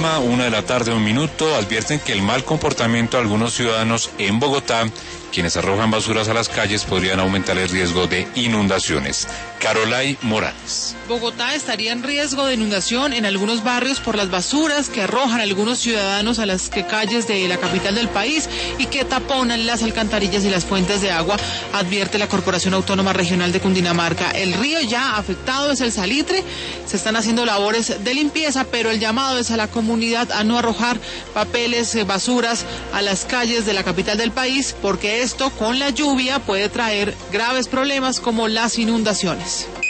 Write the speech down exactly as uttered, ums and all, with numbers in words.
Calma, una de la tarde, un minuto. Advierten que el mal comportamiento de algunos ciudadanos en Bogotá, quienes arrojan basuras a las calles, podrían aumentar el riesgo de inundaciones. Carolay Morales. Bogotá estaría en riesgo de inundación en algunos barrios por las basuras que arrojan algunos ciudadanos a las calles de la capital del país y que taponan las alcantarillas y las fuentes de agua, advierte la Corporación Autónoma Regional de Cundinamarca. El río ya afectado es el Salitre, se están haciendo labores de limpieza, pero el llamado es a la comunidad a no arrojar papeles, eh, basuras a las calles de la capital del país, porque esto con la lluvia puede traer graves problemas como las inundaciones.